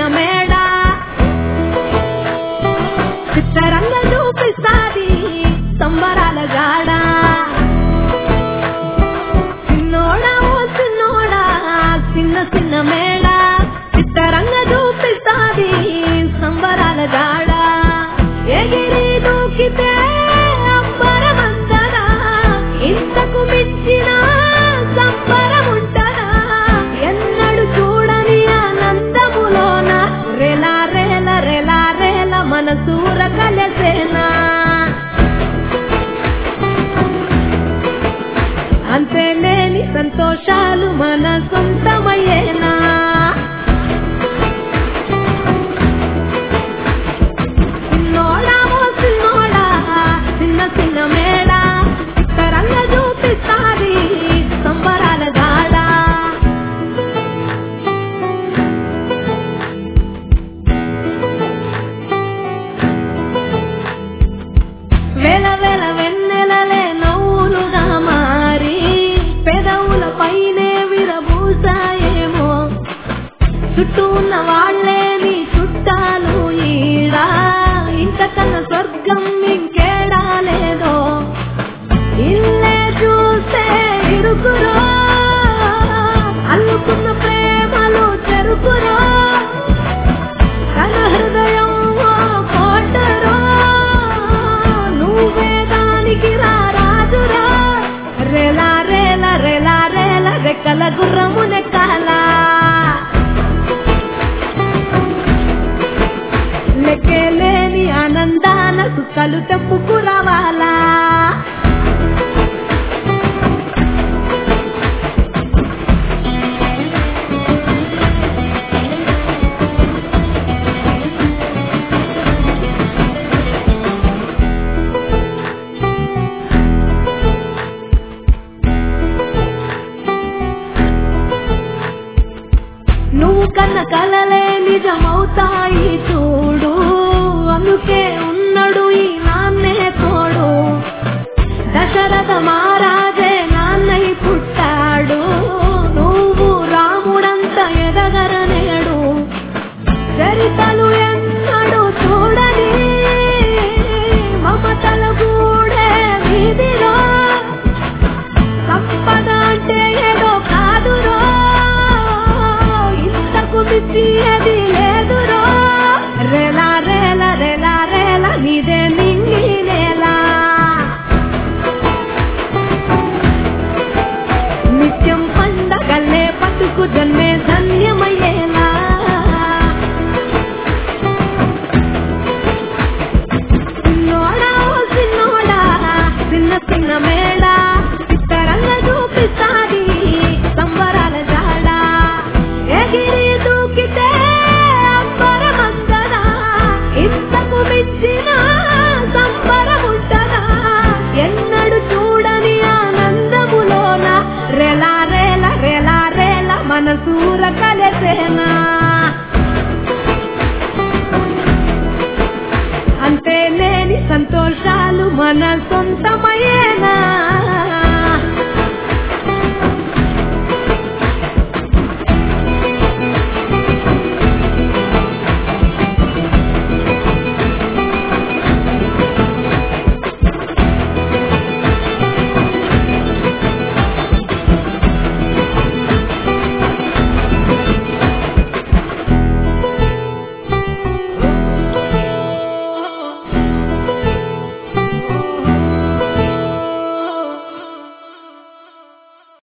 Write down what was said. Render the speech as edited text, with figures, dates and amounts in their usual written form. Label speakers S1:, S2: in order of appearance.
S1: మేడ చిత్తరంగా చూపిస్తాది సంబరాల జాడ చిన్నోడా ఓ చిన్నోడా చిన్న చిన్న మేడ చిత్తరంగా చూపిస్తాది సంబరాల జాడ ఎగిరి దూకితే అంబరమంతనా ఇంతకు మించిన సంబరముంటనా ఎన్నడు చూడని ఆనందములోన రెలా రేల రెలా రేల మనసూర కలసేనా అంతేలేని సంతోషాలు మన సొంతమయ్యేనా చిన్నోడా ఓ చిన్నోడా చిన్న చిన్న మేడ చిత్తరంగా చూపిస్తాది సంబరాల జాడ వేల వేల వెన్నెలలే నవ్వులుగా మారి పెదవుల పైనే విరబూసాయేమో చుట్టూ ఉన్న వాళ్లే నీ చుట్టాలు ఈడా ఇంతకన్నా స్వర్గం ఇంకేడా లేదో ఇల్లే చూస్తే ఇరుకురో అల్లుకున్న ప్రేమలు చెరుకురో తన హృదయం కోటరో నువ్వే దానికి రాజురా రేలా రేల రేలా రేల రెక్కల గుర్రము నెక్కాలా లెక్కలేని ఆనందాల సుఖాలు తెప్పుకు రావాలా నువ్వు కన్న కలలే నిజమవుతాయి చూడు అందుకే ఉన్నాడు ఈ నాన్నే తోడు దశరథ మహారాజే నాన్నై పుట్టాడు నువ్వు రాముడంత ఎదగరనేడు చరితలు ఎన్నడు చూడని మమతల గూడే వీధిలో సంపద అంటే ఏదో కాదురో అది లేదురో రేలా రేల రేలా రేల నీదే నింగి నేలా నిత్యం పండగలే పట్టుకు జన్మే ధన్యమయ్యేలా చిన్నోడా ఓ చిన్నోడా చిన్న చిన్న మేడ చిత్తరంగా చూపిస్తాది సంబరాల జాడ ఎగిరి దూకితే అంబరమంతనా ఇంతకు మించిన సంబరముంటనా ఎన్నడు చూడని ఆనందములోన రెలా రేల రెలా రేల మనసూర కలసేనా అంతేలేని సంతోషాలు మన సొంతమయ్యే